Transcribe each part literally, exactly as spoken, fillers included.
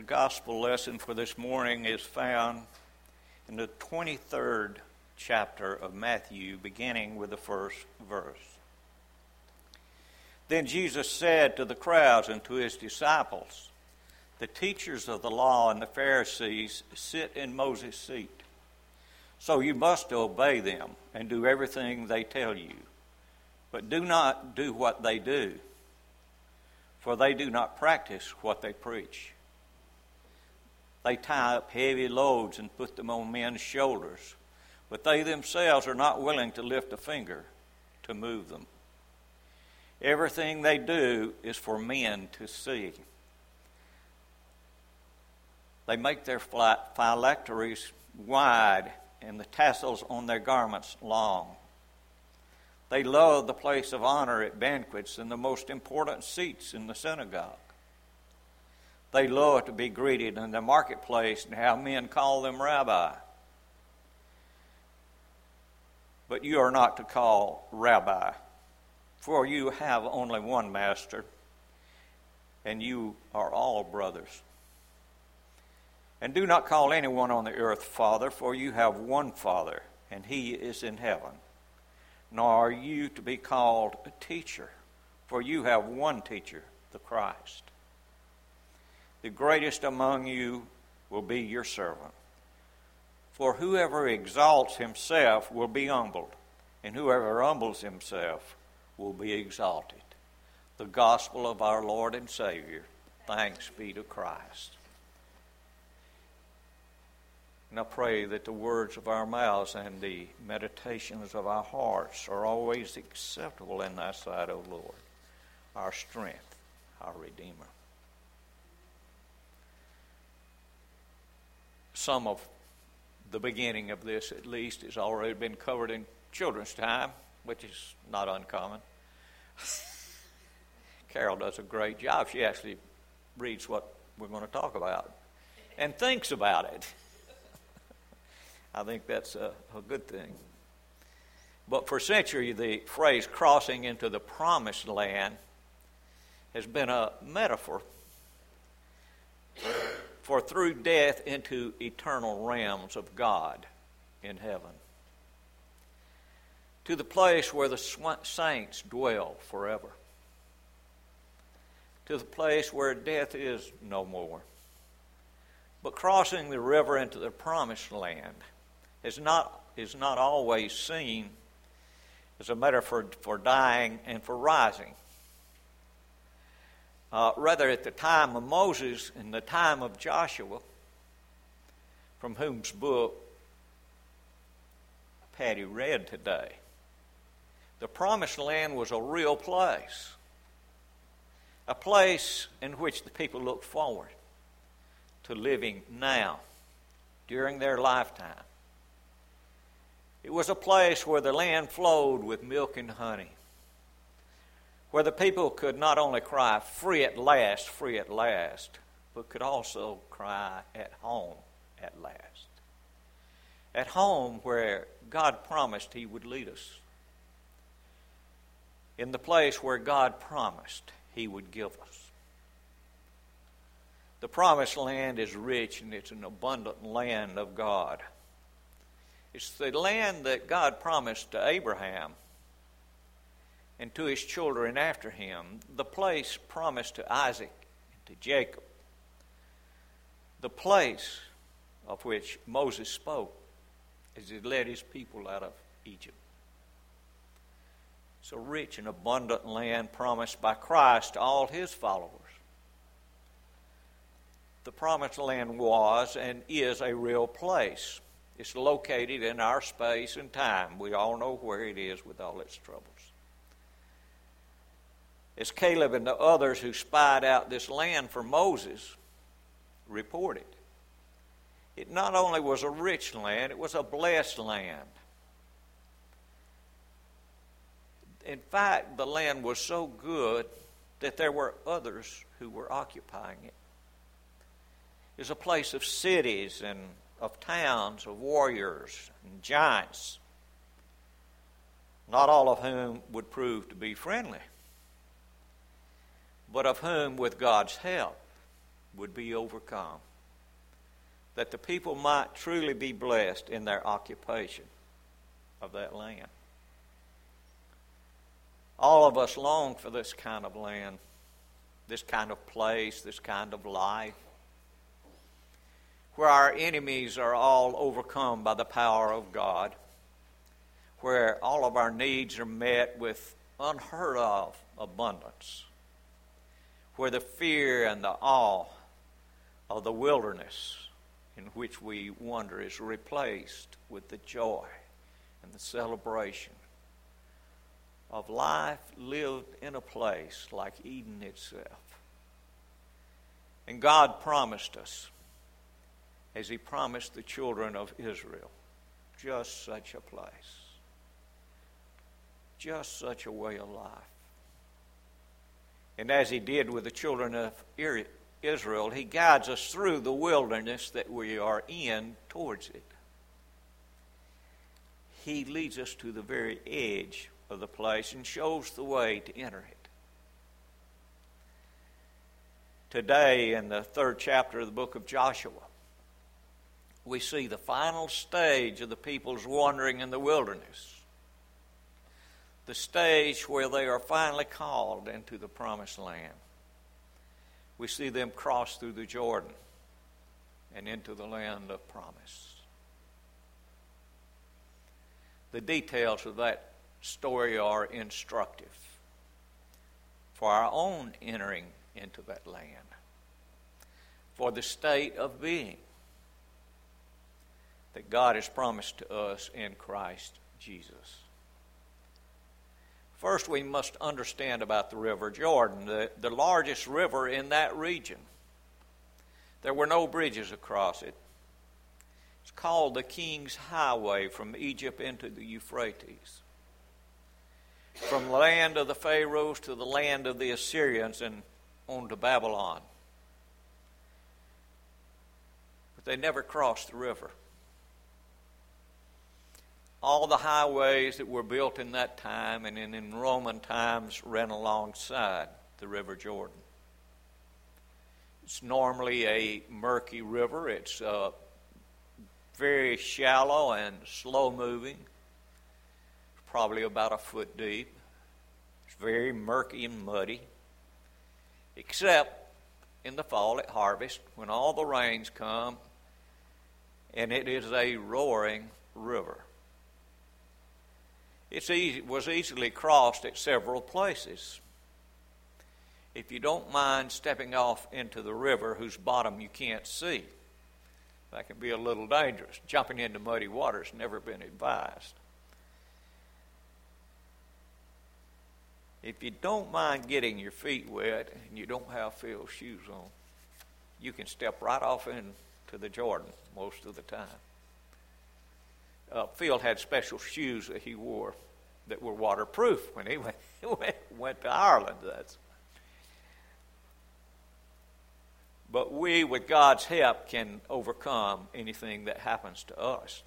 gospel lesson for this morning is found in the twenty-third chapter of Matthew, beginning with the first verse. Then Jesus said to the crowds and to his disciples, "The teachers of the law and the Pharisees sit in Moses' seat. So you must obey them and do everything they tell you. But do not do what they do, for they do not practice what they preach. They tie up heavy loads and put them on men's shoulders, but they themselves are not willing to lift a finger to move them. Everything they do is for men to see. They make their phylacteries wide and the tassels on their garments long. They love the place of honor at banquets and the most important seats in the synagogue. They love to be greeted in the marketplace and have men call them rabbi. But you are not to call rabbi, for you have only one master, and you are all brothers. And do not call anyone on the earth Father, for you have one Father, and he is in heaven. Nor are you to be called a teacher, for you have one teacher, the Christ. The greatest among you will be your servant. For whoever exalts himself will be humbled, and whoever humbles himself will be exalted." The gospel of our Lord and Savior. Thanks be to Christ. And I pray that the words of our mouths and the meditations of our hearts are always acceptable in thy sight, O Lord, our strength, our Redeemer. Some of the beginning of this, at least, has already been covered in children's time, which is not uncommon. Carol does a great job. She actually reads what we're going to talk about and thinks about it. I think that's a, a good thing. But for centuries, the phrase crossing into the promised land has been a metaphor for through death into eternal realms of God in heaven, to the place where the saints dwell forever, to the place where death is no more. But crossing the river into the promised land is not, is not always seen as a metaphor for dying and for rising. Uh, rather, at the time of Moses and the time of Joshua, from whose book Patty read today, the promised land was a real place, a place in which the people looked forward to living now, during their lifetime. It was a place where the land flowed with milk and honey, where the people could not only cry, "Free at last, free at last," but could also cry, "At home at last." At home where God promised he would lead us. In the place where God promised he would give us. The promised land is rich and it's an abundant land of God. It's the land that God promised to Abraham and to his children after him, the place promised to Isaac and to Jacob, the place of which Moses spoke as he led his people out of Egypt. It's a rich and abundant land promised by Christ to all his followers. The promised land was and is a real place. It's located in our space and time. We all know where it is with all its troubles. As Caleb and the others who spied out this land for Moses reported, it not only was a rich land, it was a blessed land. In fact, the land was so good that there were others who were occupying it. It was a place of cities and of towns, of warriors and giants, not all of whom would prove to be friendly, but of whom, with God's help, would be overcome, that the people might truly be blessed in their occupation of that land. All of us long for this kind of land, this kind of place, this kind of life, where our enemies are all overcome by the power of God, where all of our needs are met with unheard of abundance, where the fear and the awe of the wilderness in which we wander is replaced with the joy and the celebration of life lived in a place like Eden itself. And God promised us, as He promised the children of Israel, just such a place, just such a way of life. And as He did with the children of Israel, He guides us through the wilderness that we are in towards it. He leads us to the very edge of the place and shows the way to enter it. Today, in the third chapter of the book of Joshua, we see the final stage of the people's wandering in the wilderness, the stage where they are finally called into the promised land. We see them cross through the Jordan and into the land of promise. The details of that story are instructive for our own entering into that land, for the state of being that God has promised to us in Christ Jesus. First, we must understand about the River Jordan, the, the largest river in that region. There were no bridges across it. It's called the King's Highway from Egypt into the Euphrates, from the land of the Pharaohs to the land of the Assyrians and on to Babylon. But they never crossed the river. All the highways that were built in that time and in, in Roman times ran alongside the River Jordan. It's normally a murky river. It's uh, very shallow and slow-moving. It's probably about a foot deep. It's very murky and muddy, except in the fall at harvest when all the rains come, and it is a roaring river. It's easy, was easily crossed at several places. If you don't mind stepping off into the river whose bottom you can't see, that can be a little dangerous. Jumping into muddy water has never been advised. If you don't mind getting your feet wet and you don't have field shoes on, you can step right off into the Jordan most of the time. Uh, Phil had special shoes that he wore that were waterproof when he went, went, went to Ireland. That's. But we, with God's help, can overcome anything that happens to us.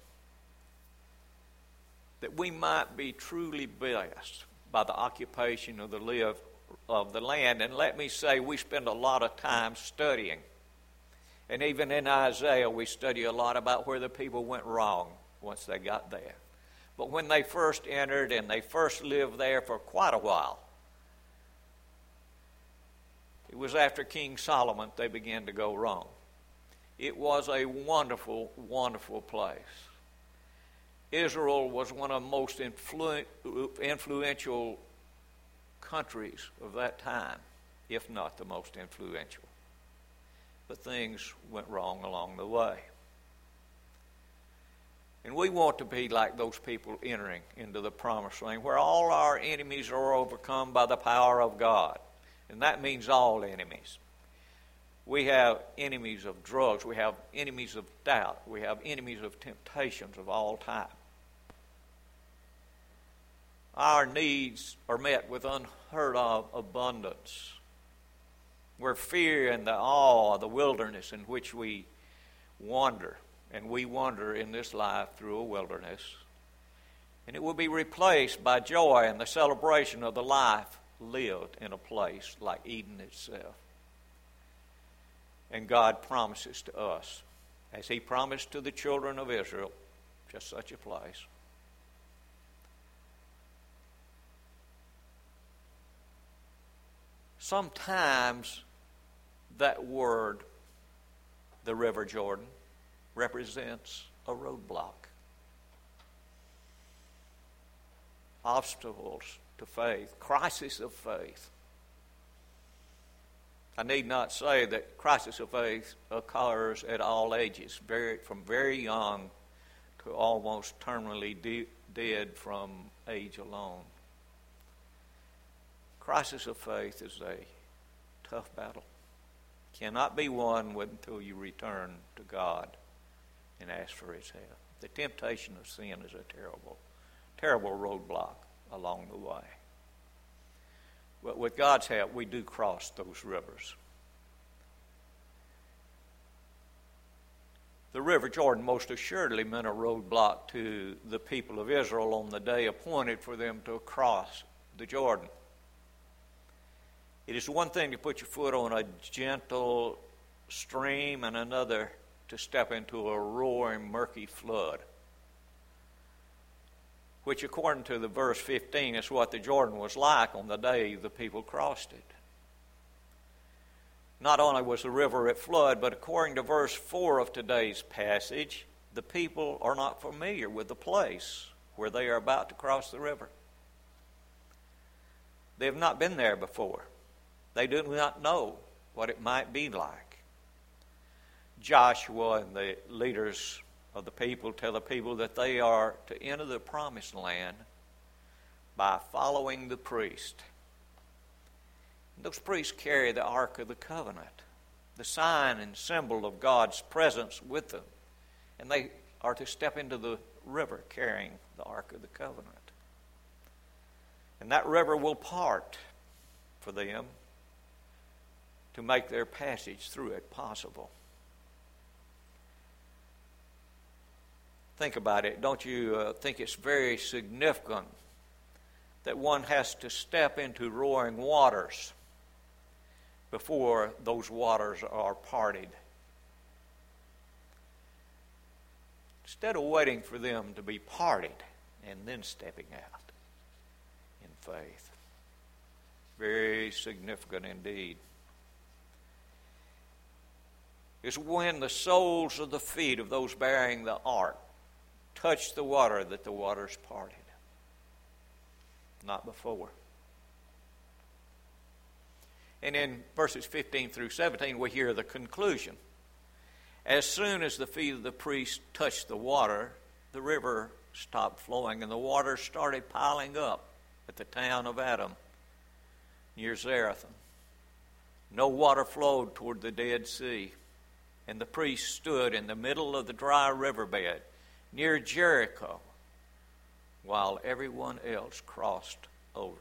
That we might be truly blessed by the occupation of the live of the land. And let me say, we spend a lot of time studying. And even in Isaiah, we study a lot about where the people went wrong once they got there. But when they first entered and they first lived there for quite a while, it was after King Solomon they began to go wrong. It was a wonderful, wonderful place. Israel was one of the most influ- influential countries of that time, if not the most influential. But things went wrong along the way. And we want to be like those people entering into the promised land, where all our enemies are overcome by the power of God. And that means all enemies. We have enemies of drugs. We have enemies of doubt. We have enemies of temptations of all type. Our needs are met with unheard of abundance, where fear and the awe of the wilderness in which we wander, and we wander in this life through a wilderness, and it will be replaced by joy and the celebration of the life lived in a place like Eden itself. And God promises to us, as He promised to the children of Israel, just such a place. Sometimes that word, the River Jordan, represents a roadblock. Obstacles to faith, crisis of faith. I need not say that crisis of faith occurs at all ages, very, from very young to almost terminally de- dead from age alone. Crisis of faith is a tough battle. Cannot be won until you return to God and ask for His help. The temptation of sin is a terrible, terrible roadblock along the way. But with God's help, we do cross those rivers. The River Jordan most assuredly meant a roadblock to the people of Israel on the day appointed for them to cross the Jordan. It is one thing to put your foot on a gentle stream and another to step into a roaring, murky flood, which according to the verse fifteen is what the Jordan was like on the day the people crossed it. Not only was the river at flood, but according to verse four of today's passage, the people are not familiar with the place where they are about to cross the river. They have not been there before. They do not know what it might be like. Joshua and the leaders of the people tell the people that they are to enter the promised land by following the priest. And those priests carry the Ark of the Covenant, the sign and symbol of God's presence with them. And they are to step into the river carrying the Ark of the Covenant. And that river will part for them to make their passage through it possible. Think about it. Don't you uh, think it's very significant that one has to step into roaring waters before those waters are parted? Instead of waiting for them to be parted and then stepping out in faith. Very significant indeed. Is when the soles of the feet of those bearing the ark touch the water that the waters parted. Not before. And in verses fifteen through seventeen, we hear the conclusion. As soon as the feet of the priest touched the water, the river stopped flowing and the water started piling up at the town of Adam near Zarethan. No water flowed toward the Dead Sea. And the priest stood in the middle of the dry riverbed near Jericho while everyone else crossed over.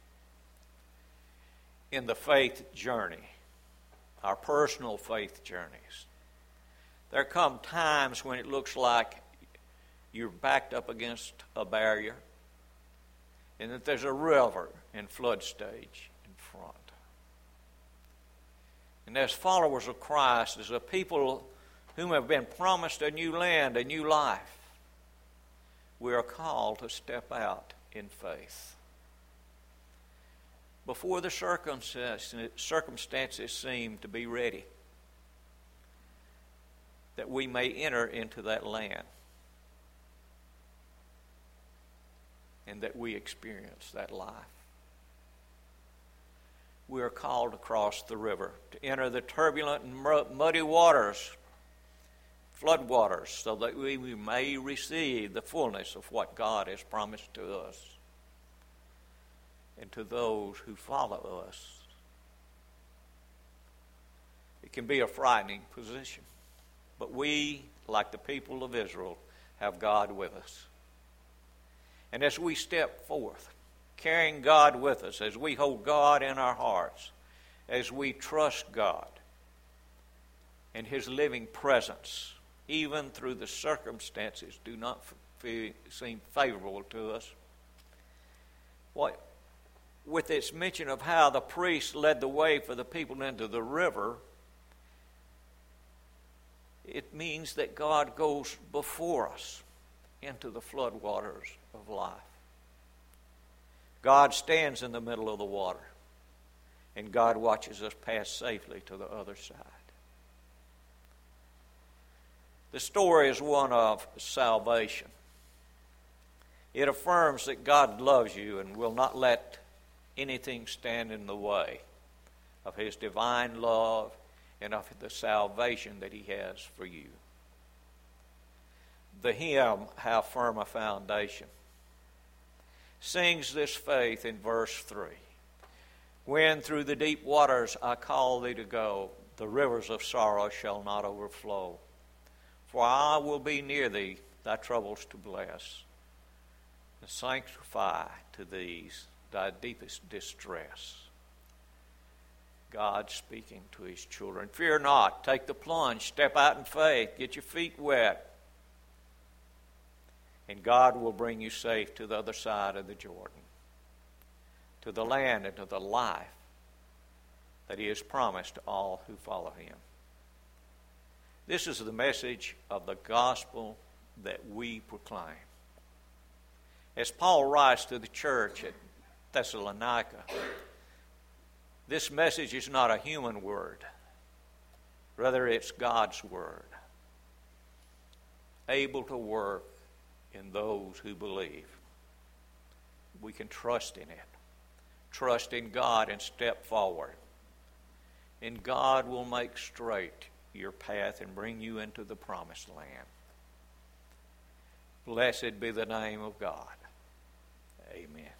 In the faith journey, our personal faith journeys, there come times when it looks like you're backed up against a barrier and that there's a river in flood stage in front. And as followers of Christ, as a people whom have been promised a new land, a new life, we are called to step out in faith. Before the circumstances seem to be ready, that we may enter into that land and that we experience that life. We are called to cross the river, to enter the turbulent and muddy waters, flood waters, so that we may receive the fullness of what God has promised to us and to those who follow us. It can be a frightening position, but we, like the people of Israel, have God with us. And as we step forth, carrying God with us, as we hold God in our hearts, as we trust God and His living presence, even through the circumstances do not f- seem favorable to us. What, with its mention of how the priest led the way for the people into the river, it means that God goes before us into the floodwaters of life. God stands in the middle of the water, and God watches us pass safely to the other side. The story is one of salvation. It affirms that God loves you and will not let anything stand in the way of His divine love and of the salvation that He has for you. The hymn, How Firm a Foundation, sings this faith in verse three. When through the deep waters I call thee to go, the rivers of sorrow shall not overflow. For I will be near thee, thy troubles to bless, and sanctify to these thy deepest distress. God speaking to His children. Fear not, take the plunge, step out in faith, get your feet wet, and God will bring you safe to the other side of the Jordan, to the land and to the life that He has promised to all who follow Him. This is the message of the gospel that we proclaim. As Paul writes to the church at Thessalonica, this message is not a human word. Rather, it's God's word, able to work in those who believe. We can trust in it. Trust in God and step forward. And God will make straight your path and bring you into the promised land. Blessed be the name of God. Amen.